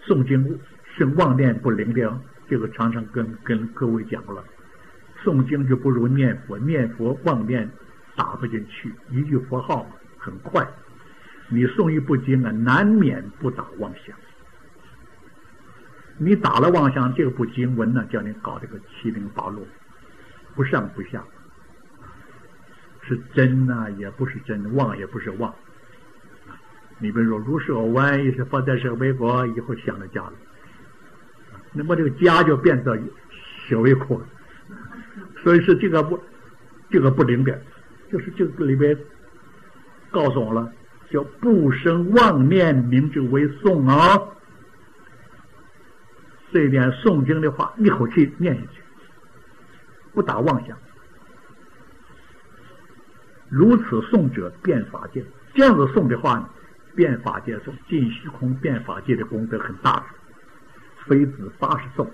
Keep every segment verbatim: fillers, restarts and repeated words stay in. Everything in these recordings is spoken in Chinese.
诵经生妄念不灵的，这个常常跟跟各位讲了。诵经就不如念佛，念佛妄念打不进去，一句佛号很快。你诵一部经啊，难免不打妄想。你打了妄想，这部经文呢，叫你搞这个七零八落，不上不下，是真呐、啊，也不是真；妄也不是妄。你比如说，如是我闻，亦是佛在舍卫国，以后想了家了，那么这个家就变成舍卫国了。所以是这个不，这个不灵的，就是这个里边告诉我了，叫不生妄念，名之为诵啊。这一点诵经的话，一口气念下去，不打妄想。如此诵者，遍法界。这样子诵的话呢，遍法界诵，尽虚空遍法界的功德很大的，非止八十颂。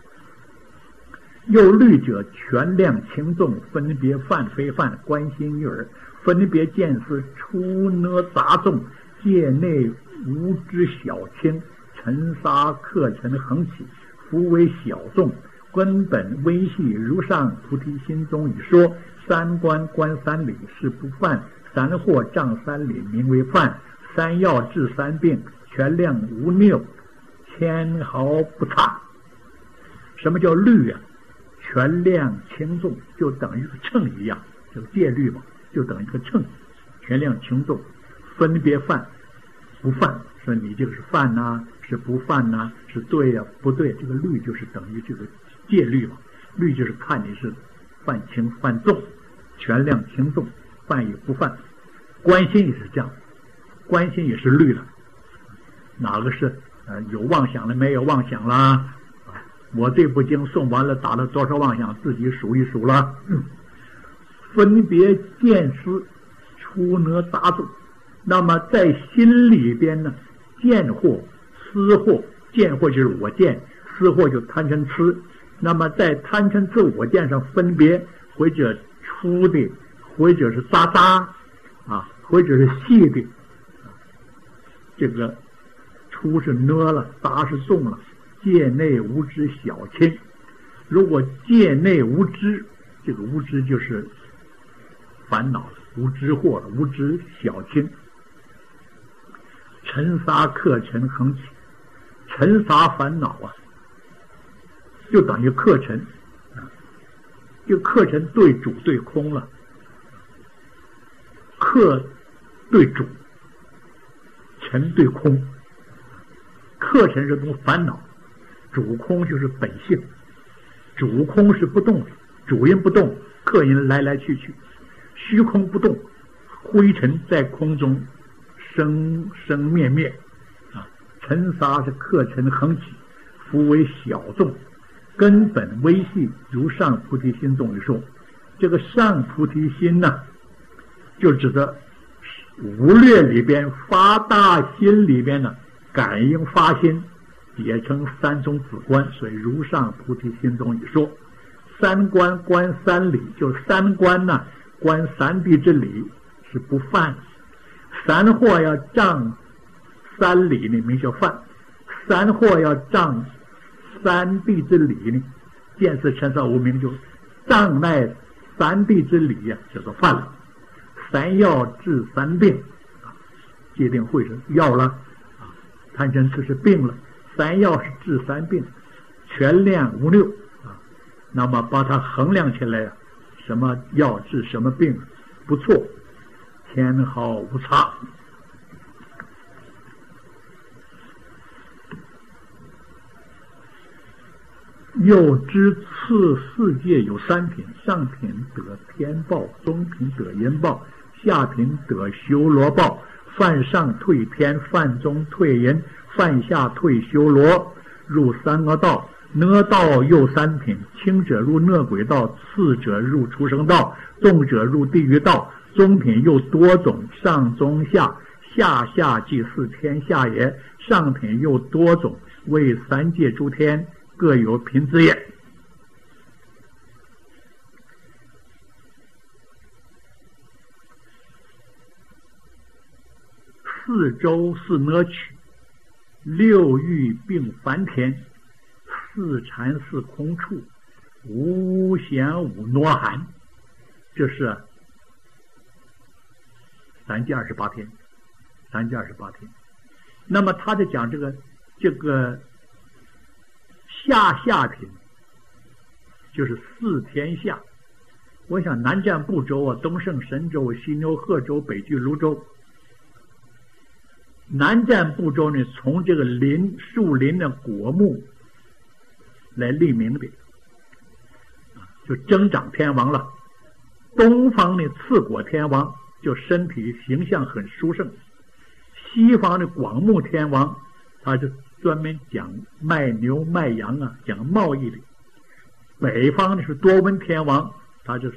又律者，全量轻重，分别泛非泛，观心一耳，分别见思，出呢杂众，界内无知小轻，尘沙客尘横起，夫为小众，根本微细，如上菩提心中已说，三观观三理是不犯，三惑障三理名为犯，三要治三病，全量无谬，千毫不差。什么叫律啊？全量轻重就等于个秤一样，这个戒律嘛，就等于个秤，全量轻重，分别犯不犯，说你这个是犯呐、啊，是不犯呐、啊，是对呀、啊，不对，这个律就是等于这个戒律嘛，律就是看你是犯轻犯重，全量轻重，犯与不犯。观心也是这样，观心也是律了，哪个是呃有妄想了没有妄想啦？我这部经诵完了，打了多少妄想，自己数一数了。嗯、分别见思，出呢杂众。那么在心里边呢，见惑、思惑，见惑就是我见，思惑就贪嗔痴。那么在贪嗔痴我见上分别，或者粗的，或者是渣渣啊，或者是细的。这个粗是呢了，杂是重了。界内无知小轻，如果界内无知，这个无知就是烦恼了，无知惑了，无知小轻。尘沙客尘横起，尘沙烦恼啊，就等于客尘，这个客尘对主对空了，客对主，尘对空，客尘是种烦恼。主空就是本性，主空是不动的，主因不动，客因来来去去，虚空不动，灰尘在空中生生灭灭啊，尘沙是客尘横起，夫为小众，根本微细，如上菩提心中一说。这个上菩提心呢，就指的无略里边发大心里边呢，感应发心。也称三种子观，所以如上菩提心中已说，三观观三理，就是三观呢，观三谛之理是不犯，三惑要障三理呢，名叫犯，三惑要障三谛之理呢，见思尘沙无明就障碍三谛之理呀、啊，叫做犯了。三要治三病，界定会是要了，啊，贪嗔痴是病了。三要是治三病，全量无六啊。那么把它衡量起来，什么药治什么病，不错，天毫无差。又知次世界有三品，上品得天报，中品得人报，下品得修罗报。犯上退天，犯中退人，犯下退修罗，入三恶道。呢道又三品，轻者入恶鬼道，次者入畜生道，重者入地狱道。中品又多种，上中下，下下即是天下也。上品又多种，为三界诸天，各有品子也。四周是呢取， 六欲并梵田，四禅四空处，无闲无挪寒。这是三界二十八天，三界二十八天。那么他在讲这个这个下下品，就是四天下。我想南瞻部洲啊，东胜神州、西牛贺州、北俱泸州。南瞻部洲呢，从这个林树林的果木来立名的，就增长天王了。东方的刺果天王就身体形象很殊胜，西方的广目天王他就专门讲卖牛卖羊啊，讲贸易的。北方的是多温天王，他就是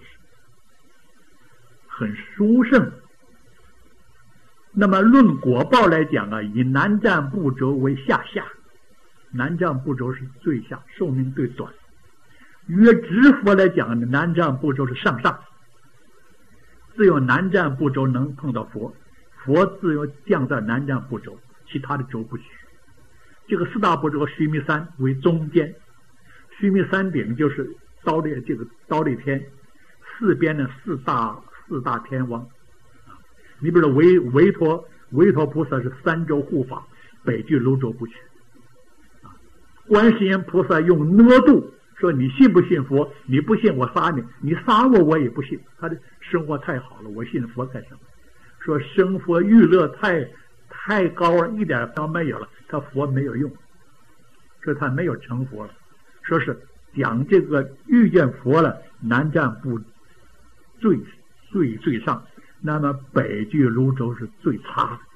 很殊胜。那么论果报来讲啊，以南瞻部洲为下下，南瞻部洲是最下，寿命最短。约直佛来讲，南瞻部洲是上上，只有南瞻部洲能碰到佛，佛自有降在南瞻部洲，其他的洲不许。这个四大部洲须弥山为中间，须弥山顶就是刀立这个刀立天，四边的四大四大天王。你比如说维维陀维陀菩萨是三洲护法，北俱泸州不许。观世音菩萨用讷度说：“你信不信佛？你不信我杀你，你杀我我也不信。”他的生活太好了，我信佛干什么？说生活娱乐太太高了，一点都没有了，他佛没有用，说他没有成佛了。说是讲这个遇见佛了，南瞻部最最最上。那么北俱泸州是最差的，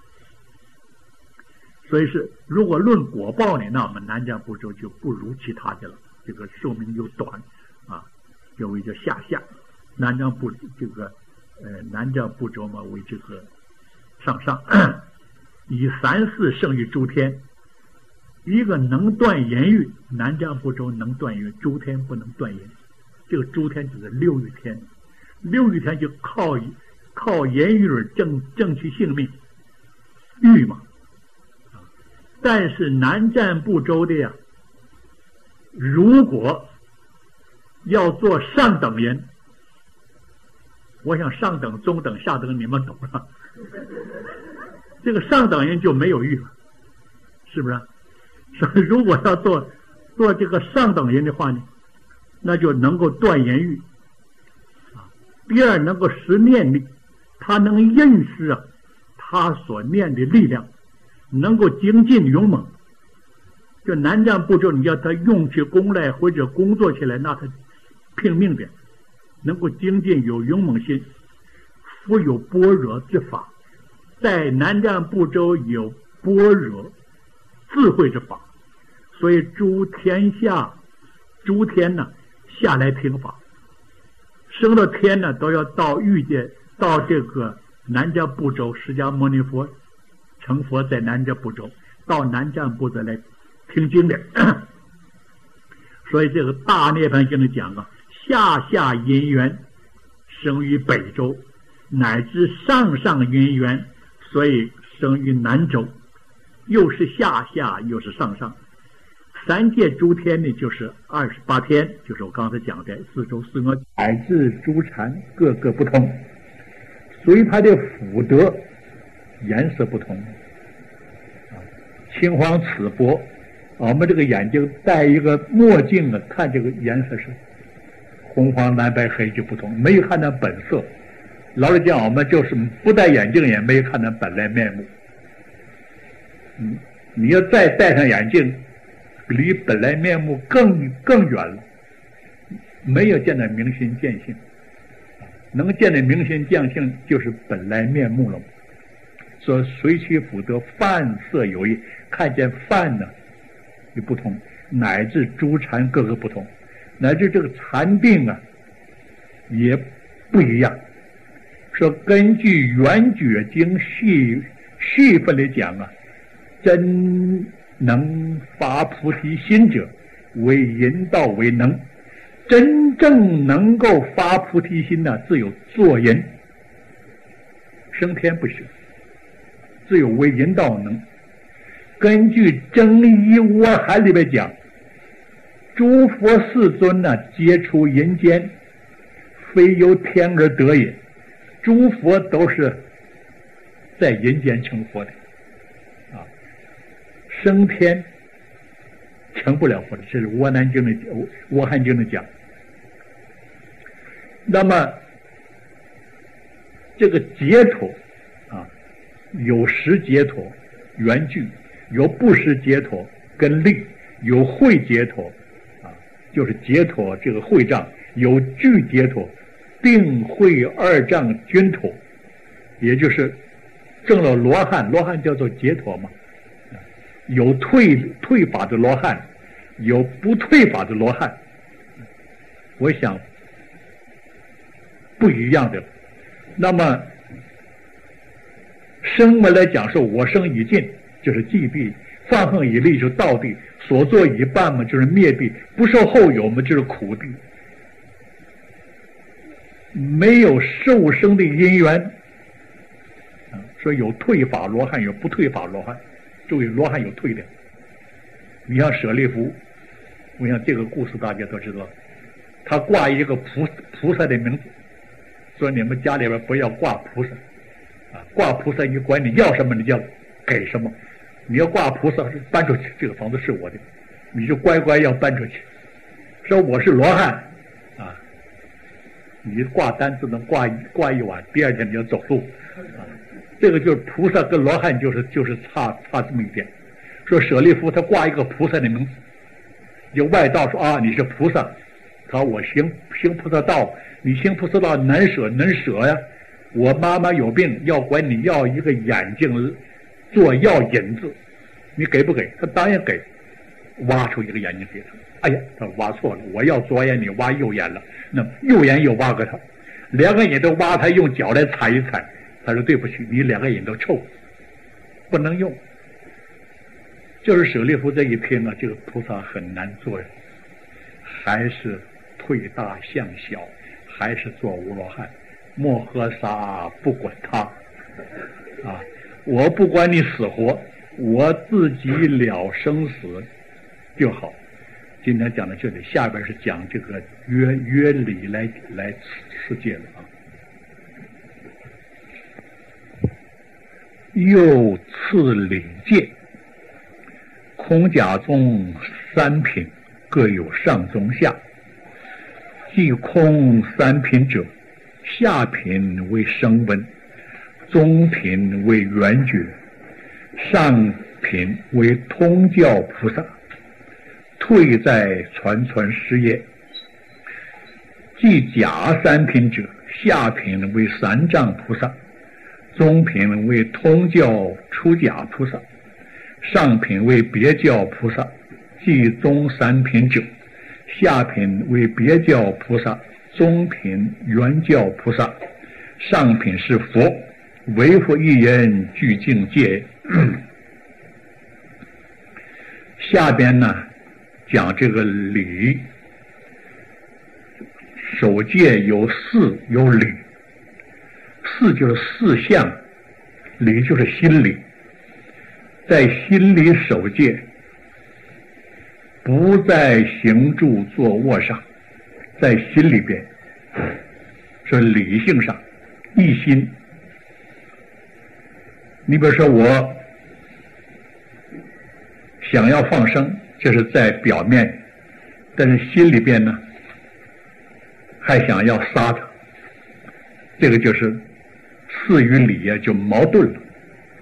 所以是如果论果报呢，那我们南瞻部洲就不如其他的了，这个寿命又短啊，就为叫下下。南瞻部这个呃南瞻部洲嘛为这个上上，以三四胜于诸天。一个能断言语，南瞻部洲能断言，诸天不能断言。这个诸天指的六欲天，六欲天就靠靠言语而挣挣取性命，欲嘛。但是南瞻部洲的呀，如果要做上等人，我想上等、中等、下等你们懂了。这个上等人就没有欲了，是不是？所以如果要做做这个上等人的话呢，那就能够断言欲。第二，能够识念力。他能认识啊，他所念的力量，能够精进勇猛。就南瞻部洲，你要他用起功来或者工作起来，那他拼命的，能够精进有勇猛心，富有般若之法。在南瞻部洲有般若智慧之法，所以诸天下诸天呢下来听法，升到天呢都要到欲界。到这个南瞻部洲，释迦牟尼佛成佛在南瞻部洲，到南瞻部洲来听经的。所以这个大涅槃经里讲啊，下下因缘生于北洲，乃至上上因缘，所以生于南洲，又是下下又是上上。三界诸天呢，就是二十八天，就是我刚才讲的四洲四魔乃至诸禅各个不同。所以它的福德颜色不同，青黄紫薄，我们这个眼睛戴一个墨镜啊，看这个颜色是红黄蓝白黑就不同，没有看到本色。老实讲，我们就是不戴眼镜也没有看到本来面目。嗯，你要再戴上眼镜，离本来面目更更远了，没有见到明心见性。能见的明心见性就是本来面目了。所以随其福德泛色有异，看见泛呢有不同，乃至诸禅各个不同，乃至这个禅定啊也不一样。说根据圆觉经细细分来讲啊，真能发菩提心者为引导为能，真正能够发菩提心呢，只有做人，升天不行，只有为引导能。 根据《正一我函》里边讲，诸佛世尊呢、啊，皆出阴间，非由天而得也。诸佛都是在阴间成佛的，啊，升天成不了佛的，这是阿难经的阿含经的讲。那么这个解脱啊，有实解脱缘具，有不实解脱跟力，有会解脱啊，就是解脱这个会障，有具解脱定慧二障均脱，也就是证了罗汉，罗汉叫做解脱嘛，有退退法的罗汉，有不退法的罗汉，我想不一样的。那么生而来讲说我生已尽，就是寂闭；放横以立，就道地；所作已办嘛，就是灭闭；不受后有嘛，就是苦地。没有受生的因缘，啊，说有退法罗汉，有不退法罗汉。注意，罗汉有退的。你像舍利弗，我想这个故事大家都知道，他挂一个菩菩萨的名字，说你们家里边不要挂菩萨，啊，挂菩萨你管你要什么你就要给什么，你要挂菩萨搬出去，这个房子是我的，你就乖乖要搬出去。说我是罗汉。你挂单子能挂挂一晚，第二天你要走路，啊，这个就是菩萨跟罗汉就是就是差差这么一点。说舍利弗他挂一个菩萨的名字，就外道说啊你是菩萨，他说我行行菩萨道，你行菩萨道难舍能舍呀。我妈妈有病要管你要一个眼睛做药引子，你给不给？他当然给，挖出一个眼睛给他。哎呀，他挖错了，我要左眼，你挖右眼了。那右眼又挖给他，两个眼都挖他，用脚来踩一踩。他说对不起，你两个眼都臭，不能用。就是舍利弗这一拼啊，这个菩萨很难做，还是退大向小，还是做无罗汉。摩诃萨不管他啊，我不管你死活，我自己了生死就好。今天讲到这里，下边是讲这个约约理来来世界的啊。又次理界，空假中三品各有上中下，即空三品者，下品为声闻，中品为缘觉，上品为通教菩萨。退在传传师业，即假三品者，下品为三藏菩萨，中品为通教出家菩萨，上品为别教菩萨。即中三品者，下品为别教菩萨，中品圆教菩萨，上品是佛，唯佛一人具境界。下边呢讲这个理，守戒有事有理，事就是事相，理就是心理。在心里守戒，不在行住坐卧上，在心里边，是理性上一心。你比如说我想要放生，这是在表面，但是心里边呢还想要杀他，这个就是事与理啊就矛盾了。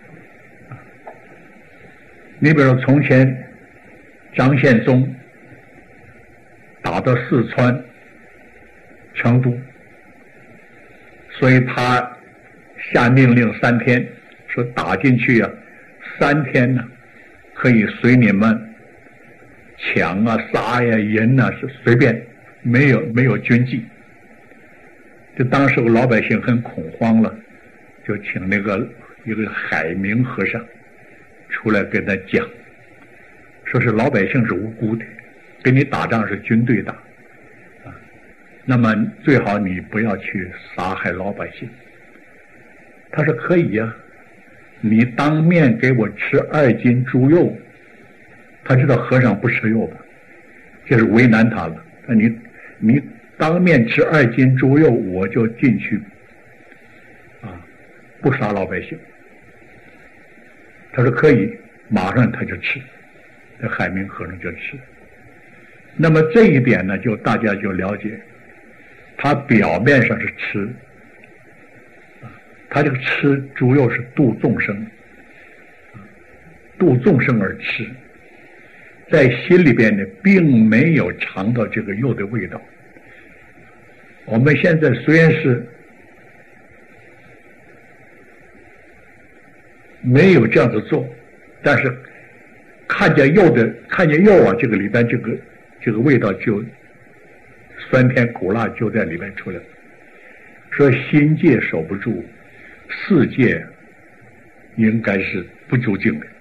你比如说从前张献忠打到四川成都，所以他下命令三天，说打进去啊，三天呢可以随你们抢啊杀呀人啊，是随便，没有没有军纪。就当时老百姓很恐慌了，就请那个一个海明和尚出来跟他讲，说是老百姓是无辜的，跟你打仗是军队打啊，那么最好你不要去杀害老百姓。他说可以呀、啊， 你当面给我吃二斤猪肉，他知道和尚不吃肉吧，这是为难他了。那你你当面吃二斤猪肉，我就进去啊，不杀老百姓。他说可以，马上他就吃，这海明和尚就吃。那么这一点呢，就大家就了解，他表面上是吃，他这个吃猪肉是度众生，度众生而吃，在心里边呢，并没有尝到这个肉的味道。我们现在虽然是没有这样子做，但是看见肉的，看见肉啊，这个里边这个这个味道就酸甜苦辣就在里面出来了。说心戒守不住，四戒应该是不究竟的。